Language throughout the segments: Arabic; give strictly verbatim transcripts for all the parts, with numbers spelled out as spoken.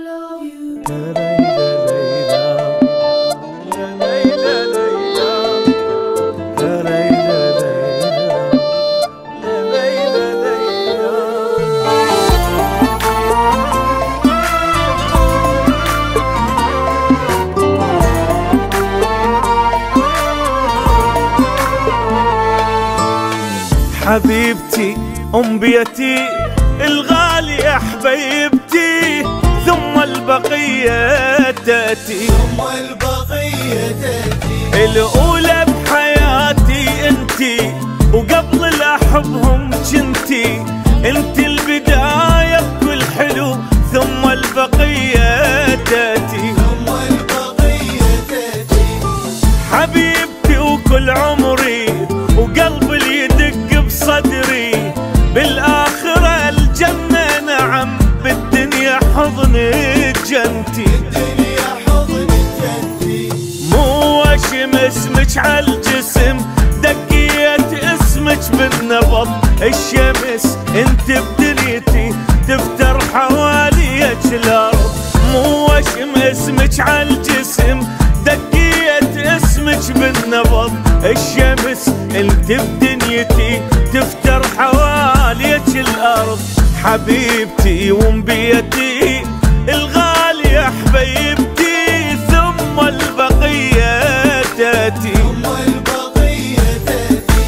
حبيبتي أم بيتي الغالية حبيبتي، ثم البقية تأتي ثم البقية تأتي. الأولى بحياتي انتي، وقبل الأحبهم جنتي، انتي البداية بكل حلو، ثم البقية تأتي ثم البقية تأتي. حبيبتي وكل عمري وقلبي اللي يدق بصدري، بالآخرة الجنة نعم، بالدنيا حضنك جنتي، الدنيا حضنك جنتي. مو وشم اسمك عالجسم، دقية اسمك بالنبض الشمس، انت بدنيتي تفتر حواليك الارض، مو وشم اسمك عالجسم، دقية اسمك بالنبض الشمس، انت بدنيتي تفتر حواليك الارض. حبيبتي وام بيتي الغالية حبيبتي، ثم البقية تأتي ثم البقية تأتي.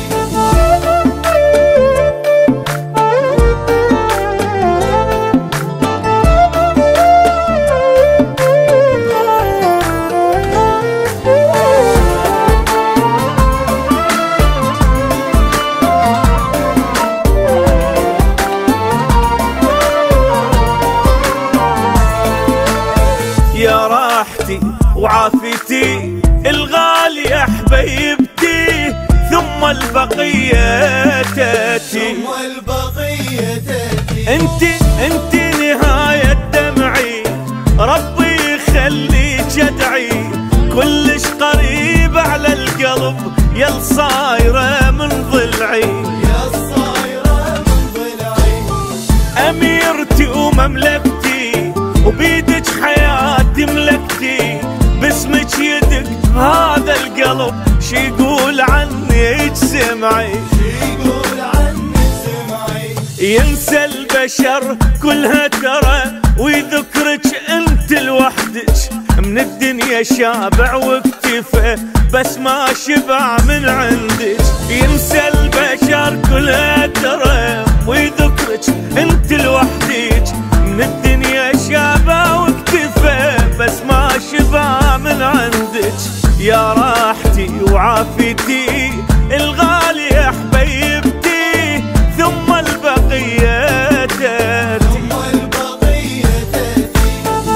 يا راحتي وعافيتي الغالية حبيبتي، ثم البقية تأتي ثم البقية تأتي. انتي انتي نهاية دمعي، ربي يخليك ادعي، كلش قريب على القلب، يا الصايرة من ضلعي، يا الصايرة من ضلعي. أميرتي ومملكتي، وبيدك حياتي ملكتي، باسمك يدق هذا القلب، شي يقول عنك سمعي، شي يقول عنك سمعي. ينسى البشر كلها ترى، ويذكرك انت لوحدك، من الدنيا شابع واكتفى، بس ما شبع من عندك، ينسى البشر كلها ترى، ويذكرك انت لوحدك، من الدنيا شابع واكتفى، بس ما شبع من عندك. يا راحتي وعافيتي الغالية حبيبتي، ثم البقية تأتي ثم البقية تأتي.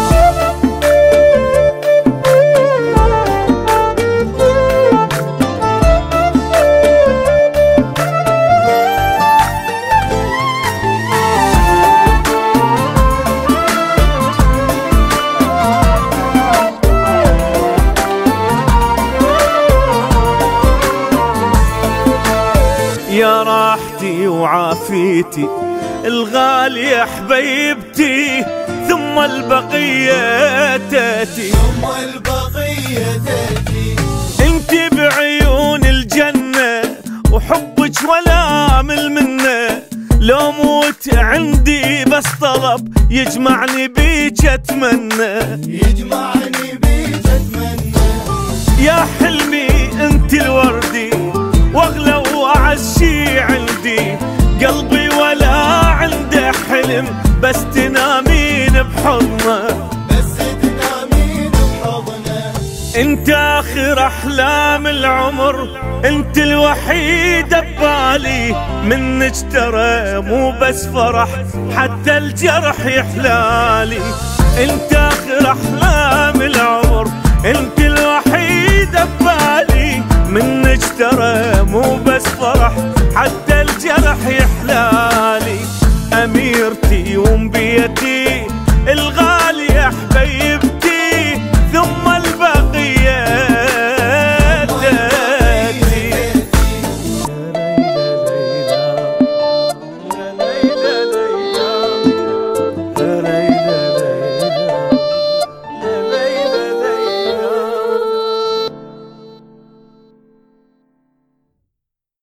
يا راحتي وعافيتي الغالية حبيبتي، ثم البقية تأتي ثم البقية تأتي. انت بعيون الجنة، وحبك ولا أمل منه، لو موت عندي بس طلب، يجمعني بيك اتمنى، يجمعني بيك اتمنى. يا حلمي انت الوردي، واغلى واعز شي عندي، قلبي ولا عنده حلم، بس تنامين بحضنه، بس تنامين بحضنه. انت اخر احلام العمر، انت الوحيدة ببالي، منك ترى مو بس فرح، حتى الجرح يحلالي، انت اخر احلام العمر، انت الوحيدة ببالي، منك ترى مو بس فرح، حتى الجرح يحلالي، أميرتي وام بيتي